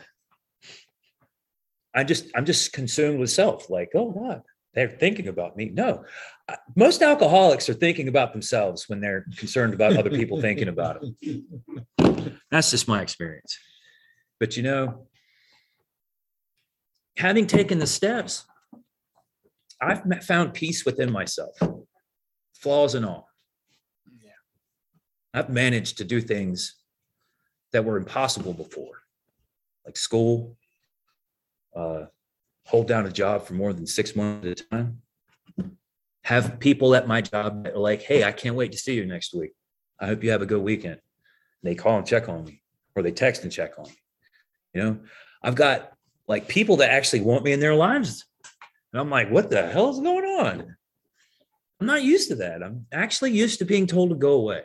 I'm just consumed with self. Like, oh God, they're thinking about me. No, most alcoholics are thinking about themselves when they're concerned about other people thinking about them. That's just my experience. But you know, having taken the steps, I've found peace within myself, flaws and all. Yeah. I've managed to do things that were impossible before, like school, hold down a job for more than 6 months at a time, have people at my job that are like, hey, I can't wait to see you next week. I hope you have a good weekend. They call and check on me, or they text and check on me. You know, I've got like people that actually want me in their lives. And I'm like, what the hell is going on? I'm not used to that. I'm actually used to being told to go away.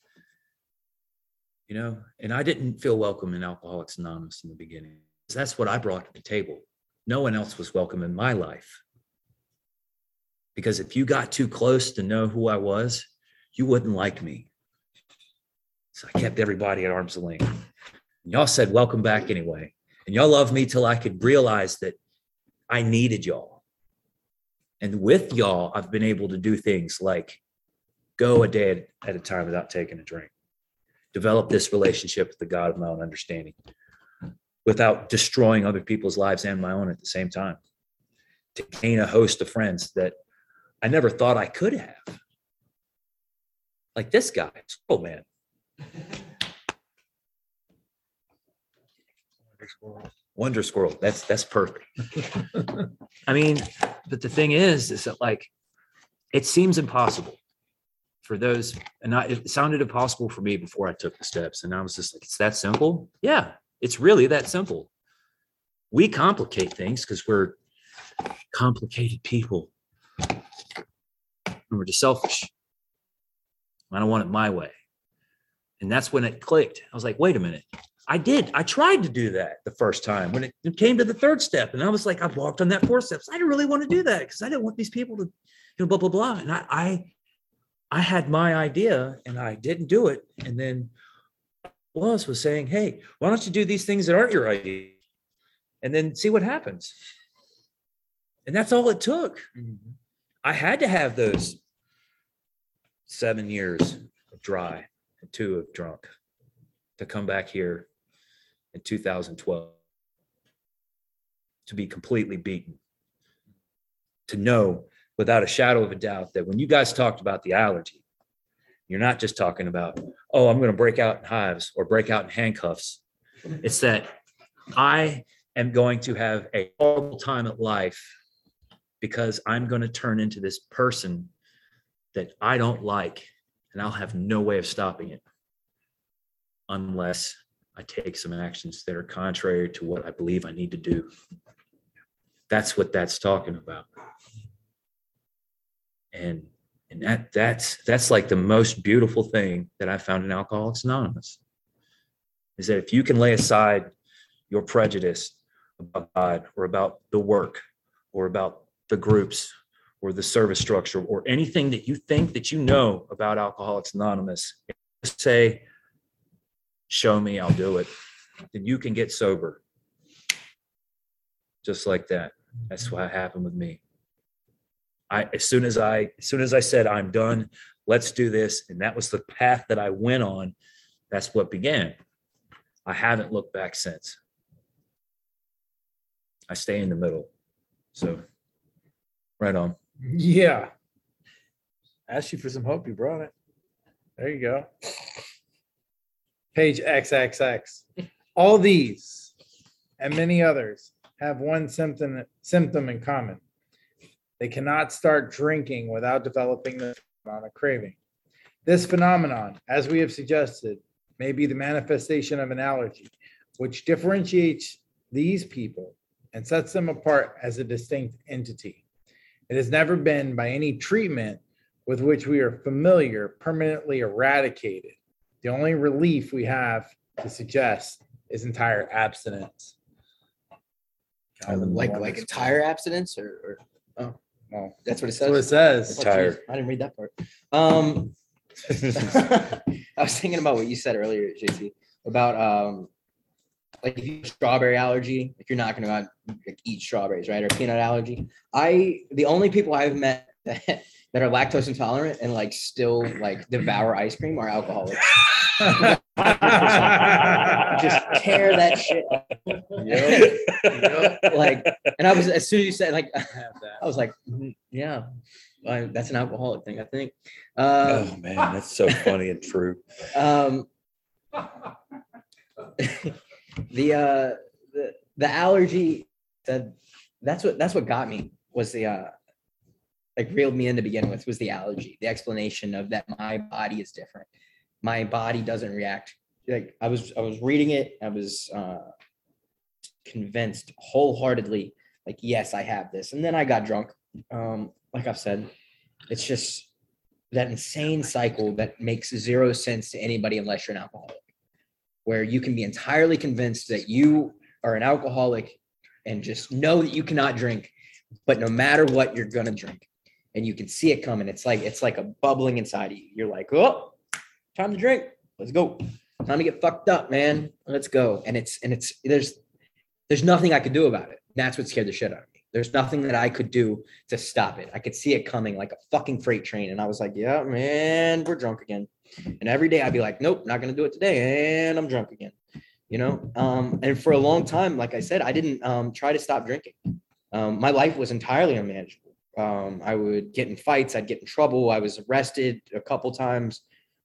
You know, and I didn't feel welcome in Alcoholics Anonymous in the beginning. That's what I brought to the table. No one else was welcome in my life. Because if you got too close to know who I was, you wouldn't like me. So I kept everybody at arm's length. And y'all said, welcome back anyway. And y'all loved me till I could realize that I needed y'all. And with y'all, I've been able to do things like go a day at a time without taking a drink, develop this relationship with the God of my own understanding without destroying other people's lives and my own at the same time, to gain a host of friends that I never thought I could have. Like this guy, Squirrel Man. Wonder Squirrel. That's perfect. I mean, but the thing is that like, it seems impossible for those, and it sounded impossible for me before I took the steps. And I was just like, it's that simple? Yeah, it's really that simple. We complicate things because we're complicated people. And we're just selfish. I don't want it my way. And that's when it clicked. I was like, wait a minute. I tried to do that the first time when it came to the third step. And I was like, I walked on that 4 steps. I didn't really want to do that because I didn't want these people to, you know, blah, blah, blah. And I had my idea and I didn't do it. And then Wallace was saying, hey, why don't you do these things that aren't your idea? And then see what happens. And that's all it took. Mm-hmm. I had to have those 7 years of dry and 2 of drunk to come back here in 2012, to be completely beaten, to know without a shadow of a doubt that when you guys talked about the allergy, you're not just talking about, oh, I'm going to break out in hives or break out in handcuffs. It's that I am going to have a horrible time at life because I'm going to turn into this person that I don't like, and I'll have no way of stopping it unless I take some actions that are contrary to what I believe I need to do. That's what that's talking about. And that's like the most beautiful thing that I found in Alcoholics Anonymous, is that if you can lay aside your prejudice about God or about the work or about the groups or the service structure or anything that you think that you know about Alcoholics Anonymous, just say, show me, I'll do it. Then you can get sober. Just like that. That's what happened with me. As soon as I said, I'm done, let's do this. And that was the path that I went on. That's what began. I haven't looked back since. I stay in the middle. So right on. Yeah. Asked you for some hope. You brought it. There you go. Page XXX. All these and many others have one symptom in common. They cannot start drinking without developing the phenomenon of craving. This phenomenon, as we have suggested, may be the manifestation of an allergy, which differentiates these people and sets them apart as a distinct entity. It has never been, by any treatment with which we are familiar, permanently eradicated. The only relief we have to suggest is entire abstinence. Like entire abstinence or oh, well, that's what it That's what it says. says. Entire. I didn't read that part. I was thinking about what you said earlier, JC, about like if you have strawberry allergy, like you're not gonna go out and like, eat strawberries, right? Or peanut allergy. The only people I've met that are lactose intolerant and like still like devour ice cream are alcoholics. Just tear that shit up. Like, and I was, as soon as you said like, I was like, yeah, that's an alcoholic thing, I think. Oh man, that's so funny and true. The allergy, that's what got me was the like reeled me in to begin with was the allergy, the explanation of that my body is different. My body doesn't react. Like I was reading it, I was convinced wholeheartedly, like, yes, I have this. And then I got drunk. Like I've said, it's just that insane cycle that makes zero sense to anybody unless you're an alcoholic, where you can be entirely convinced that you are an alcoholic and just know that you cannot drink, but no matter what, you're gonna drink. And you can see it coming. It's like a bubbling inside of you. You're like, oh, time to drink. Let's go. Time to get fucked up, man. Let's go. And there's nothing I could do about it. That's what scared the shit out of me. There's nothing that I could do to stop it. I could see it coming like a fucking freight train. And I was like, yeah, man, we're drunk again. And every day I'd be like, nope, not going to do it today. And I'm drunk again, you know? And for a long time, like I said, I didn't try to stop drinking. My life was entirely unmanageable. I would get in fights. I'd get in trouble. I was arrested a couple times.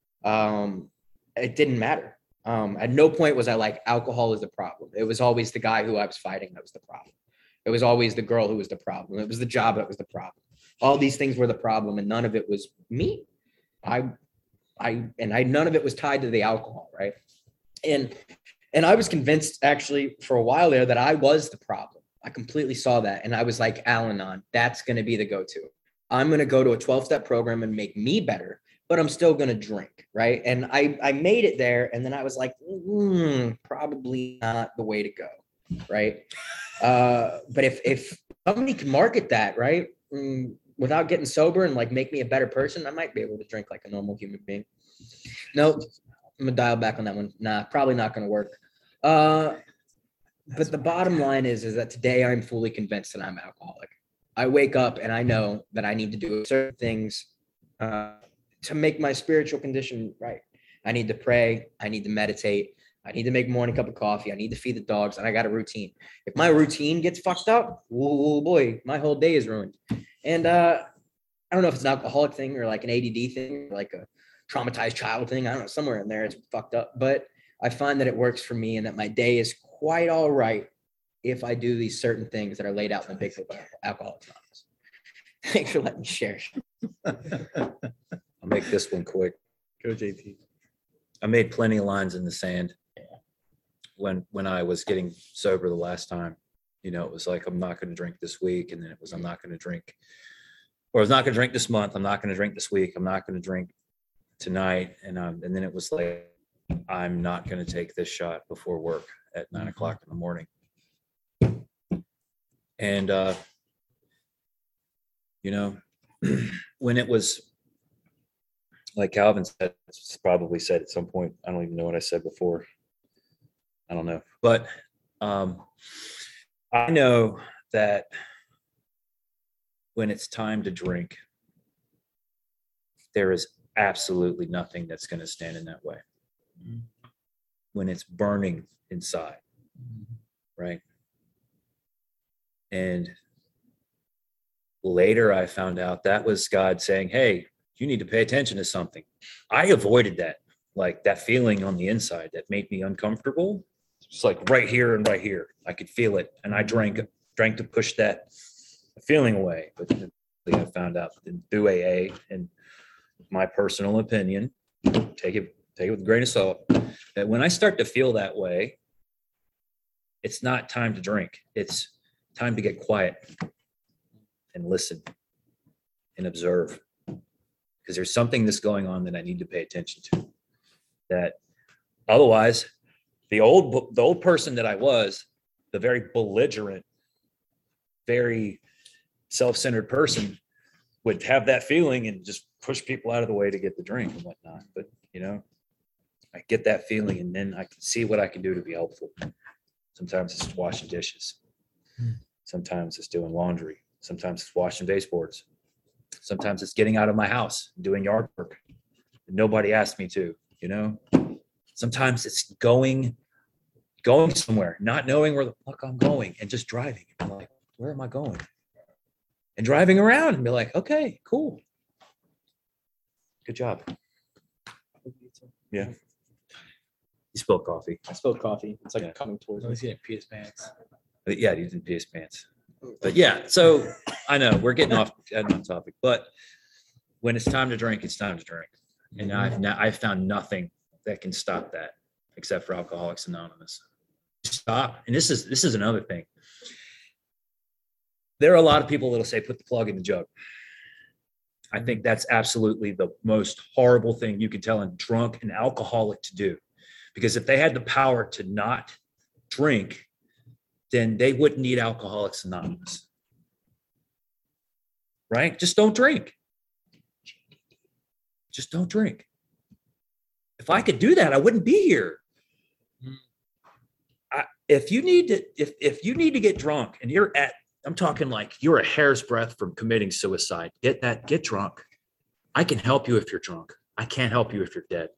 It didn't matter. At no point was I like, alcohol is the problem. It was always the guy who I was fighting that was the problem. It was always the girl who was the problem. It was the job that was the problem. All these things were the problem, and none of it was me. None of it was tied to the alcohol, right? And I was convinced actually for a while there that I was the problem. I completely saw that, and I was like, Al-Anon, that's going to be the go-to. I'm going to go to a 12-step program and make me better, but I'm still going to drink, right? And I made it there, and then I was like, probably not the way to go, right? But if somebody can market that, right, without getting sober and like make me a better person, I might be able to drink like a normal human being. No, I'm gonna dial back on that one. Nah, probably not going to work. But the bottom line is that today I'm fully convinced that I'm alcoholic. I wake up and I know that I need to do certain things to make my spiritual condition right. I need to pray. I need to meditate. I need to make a morning cup of coffee. I need to feed the dogs, and I got a routine. If my routine gets fucked up, oh boy, my whole day is ruined. And I don't know if it's an alcoholic thing or like an ADD thing, or like a traumatized child thing. I don't know, somewhere in there it's fucked up. But I find that it works for me and that my day is quite all right if I do these certain things that are laid out in the Big Book of Alcoholics Anonymous. Thanks for letting me share. I'll make this one quick. Go, JT. I made plenty of lines in the sand when I was getting sober the last time. You know, it was like, I'm not going to drink this week. And then it was, I'm not going to drink, or I was not going to drink this month. I'm not going to drink this week. I'm not going to drink tonight. And then it was like, I'm not going to take this shot before work at 9 o'clock in the morning. And, you know, when it was, like Calvin said, probably said at some point, I don't even know what I said before. I don't know. But I know that when it's time to drink, there is absolutely nothing that's going to stand in that way. When it's burning inside, right? And later I found out that was God saying, hey, you need to pay attention to something. I avoided that, like that feeling on the inside that made me uncomfortable. It's like right here and right here. I could feel it. And I drank to push that feeling away. But I found out through AA, and my personal opinion, take it with a grain of salt, that when I start to feel that way, it's not time to drink. It's time to get quiet and listen and observe, because there's something that's going on that I need to pay attention to. That otherwise, the old person that I was, the very belligerent, very self-centered person, would have that feeling and just push people out of the way to get the drink and whatnot. But I get that feeling, and then I can see what I can do to be helpful. Sometimes it's washing dishes. Sometimes it's doing laundry. Sometimes it's washing baseboards. Sometimes it's getting out of my house, doing yard work. Nobody asked me to, Sometimes it's going somewhere, not knowing where the fuck I'm going, and just driving. I'm like, where am I going? And driving around and be like, okay, cool. Good job. Yeah. You spilled coffee. I spilled coffee. It's like coming towards me. He's getting pee his pants. But yeah, he's in PS pants. But yeah, so I know we're getting off topic, but when it's time to drink, it's time to drink. And I've found nothing that can stop that except for Alcoholics Anonymous. Stop. And this is another thing. There are a lot of people that'll say, put the plug in the jug. I think that's absolutely the most horrible thing you could tell a drunk and alcoholic to do. Because if they had the power to not drink, then they wouldn't need Alcoholics Anonymous. Right? Just don't drink. Just don't drink. If I could do that, I wouldn't be here. If you need to get drunk and I'm talking like you're a hair's breadth from committing suicide, get drunk. I can help you if you're drunk. I can't help you if you're dead.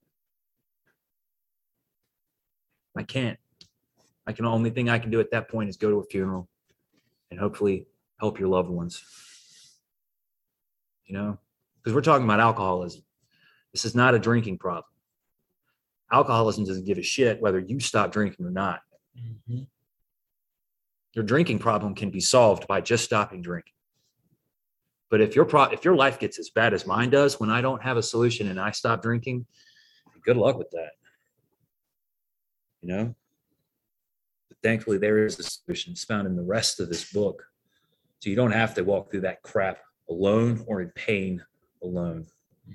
I can't. The only thing I can do at that point is go to a funeral and hopefully help your loved ones. Because we're talking about alcoholism. This is not a drinking problem. Alcoholism doesn't give a shit whether you stop drinking or not. Mm-hmm. Your drinking problem can be solved by just stopping drinking. But if your life gets as bad as mine does when I don't have a solution and I stop drinking, good luck with that. But thankfully, there is a solution. It's found in the rest of this book. So you don't have to walk through that crap alone or in pain alone.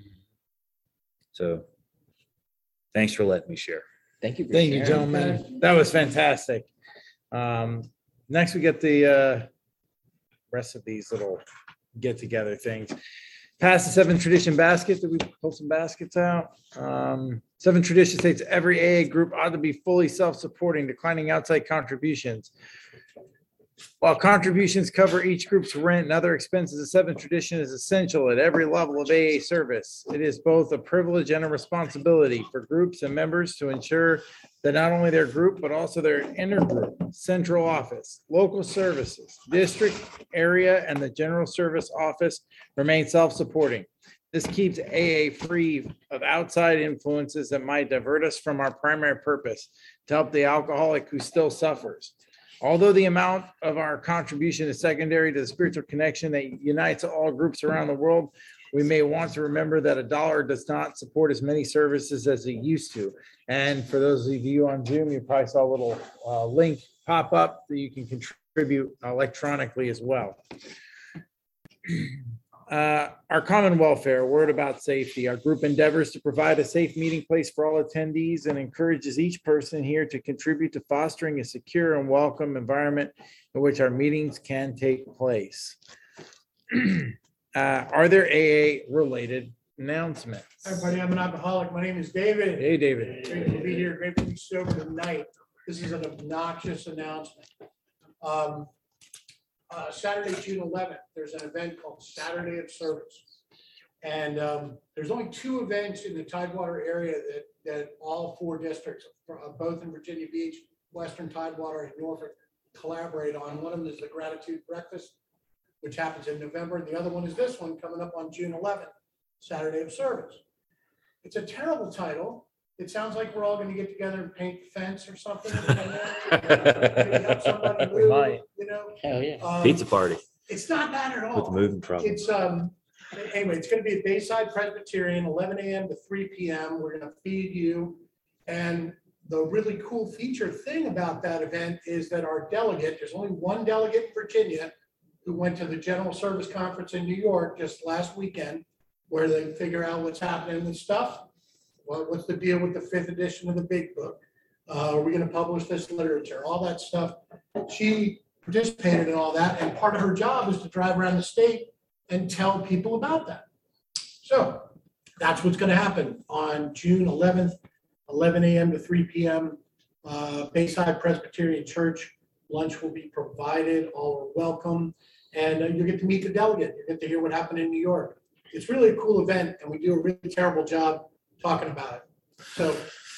So thanks for letting me share. Thank you. Thank you, gentlemen. That was fantastic. Next, we get the rest of these little get-together things. Pass the 7 tradition basket. Did we pull some baskets out? 7 tradition states every AA group ought to be fully self-supporting, declining outside contributions. While contributions cover each group's rent and other expenses, the 7 tradition is essential at every level of AA service. It is both a privilege and a responsibility for groups and members to ensure that not only their group, but also their intergroup, central office, local services, district, area, and the general service office remain self-supporting. This keeps AA free of outside influences that might divert us from our primary purpose to help the alcoholic who still suffers. Although the amount of our contribution is secondary to the spiritual connection that unites all groups around the world, we may want to remember that $1 does not support as many services as it used to. And for those of you on Zoom, you probably saw a little link pop up that you can contribute electronically as well. Our common welfare, word about safety. Our group endeavors to provide a safe meeting place for all attendees and encourages each person here to contribute to fostering a secure and welcome environment in which our meetings can take place. Are there AA related announcements? Hi, everybody, I'm an alcoholic. My name is David. Hey, David. Great to be here. Great to be sober tonight. This is an obnoxious announcement. Saturday, June 11th, there's an event called Saturday of Service. And there's only 2 events in the Tidewater area that all 4 districts, both in Virginia Beach, Western Tidewater, and Norfolk, collaborate on. One of them is the Gratitude Breakfast, which happens in November. And the other one is this one coming up on June 11th, Saturday of Service. It's a terrible title. It sounds like we're all going to get together and paint the fence or something. We might. Hell yeah. Pizza party It's not that at all. with the moving problem. It's anyway, it's going to be at Bayside Presbyterian, 11 a.m. to 3 p.m. We're going to feed you, And the really cool feature thing about that event is that our delegate, there's only one delegate in Virginia who went to the General Service Conference in New York just last weekend, where they figure out what's happening with stuff. What's the deal with the 5th edition of the Big Book? Are we going to publish this literature? All that stuff. She participated in all that, and part of her job is to drive around the state and tell people about that. So that's what's going to happen on June 11th, 11 a.m. to 3 p.m. Bayside Presbyterian Church. Lunch will be provided. All are welcome. And you'll get to meet the delegate. You get to hear what happened in New York. It's really a cool event, and we do a really terrible job talking about it. So,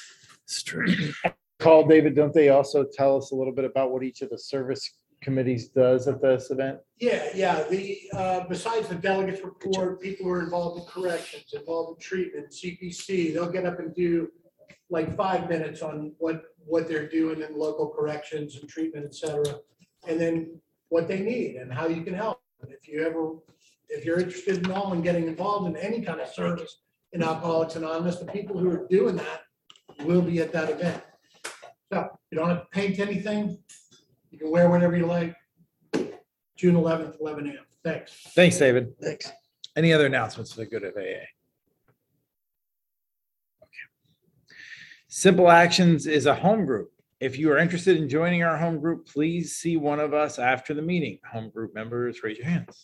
Call David, don't they also tell us a little bit about what each of the service committees does at this event? yeah. The besides the delegates report, people who are involved in corrections, involved in treatment, CPC, they'll get up and do like 5 minutes on what they're doing in local corrections and treatment, et cetera, and then what they need and how you can help. And if you're interested in all and getting involved in any kind of service in Alcoholics Anonymous, the people who are doing that will be at that event. So you don't have to paint anything. You can wear whatever you like. June 11th, 11 a.m. Thanks. Thanks, David. Thanks. Any other announcements for the good of AA? Simple Actions is a home group. If you are interested in joining our home group, please see one of us after the meeting. Home group members, raise your hands.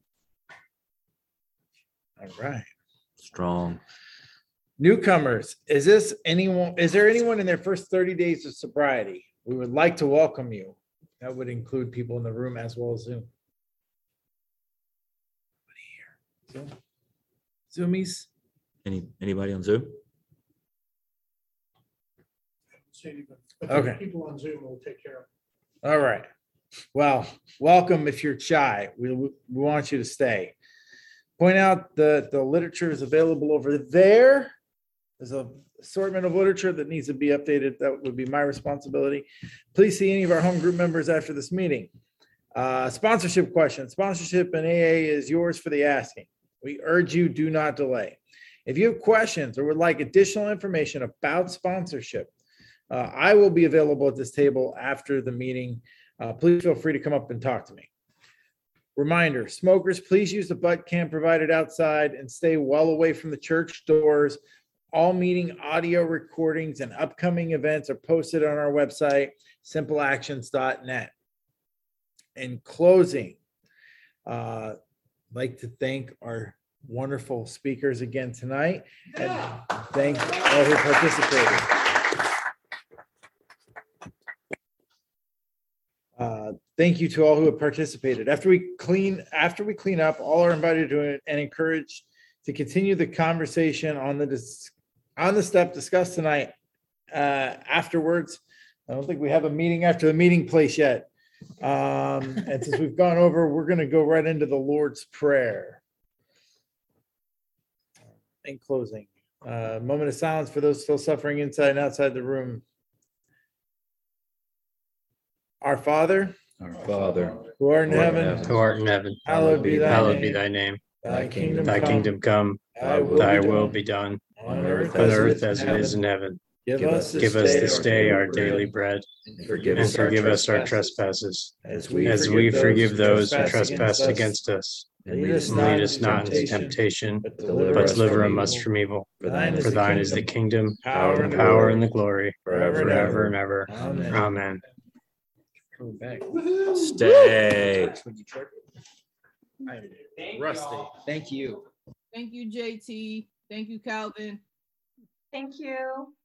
All right. Strong. Newcomers, is there anyone in their first 30 days of sobriety? We would like to welcome you. That would include people in the room as well as Zoom. Zoomies? Anybody on Zoom? But Okay. the people on Zoom will take care of it. All right. Well, welcome if you're shy. We want you to stay. Point out that the literature is available over there. There's an assortment of literature that needs to be updated. That would be my responsibility. Please see any of our home group members after this meeting. Sponsorship question. Sponsorship in AA is yours for the asking. We urge you, do not delay. If you have questions or would like additional information about sponsorship, I will be available at this table after the meeting. Please feel free to come up and talk to me. Reminder, smokers, please use the butt can provided outside and stay well away from the church doors. All meeting audio recordings and upcoming events are posted on our website, simpleactions.net. In closing, I'd like to thank our wonderful speakers again tonight. And thank all who participated. Thank you to all who have participated. After we clean up, all are invited to it and encouraged to continue the conversation on the step discussed tonight afterwards. I don't think we have a meeting after the meeting place yet. And since we've gone over, we're going to go right into the Lord's Prayer. In closing, moment of silence for those still suffering inside and outside the room. Our Father, who art in heaven, hallowed be thy name. Thy kingdom come, Thy will be done on earth as it is in heaven. Give us this day our daily bread, And forgive and forgive us our trespasses, as we forgive those who trespass against us. And Lead us Lead us not into temptation, but deliver us from evil. For thine For thine is the kingdom, power, the power, and the glory, forever and forever and ever. Amen. Amen. Stay. Rusty. Thank you. Thank you, JT. Thank you, Calvin. Thank you.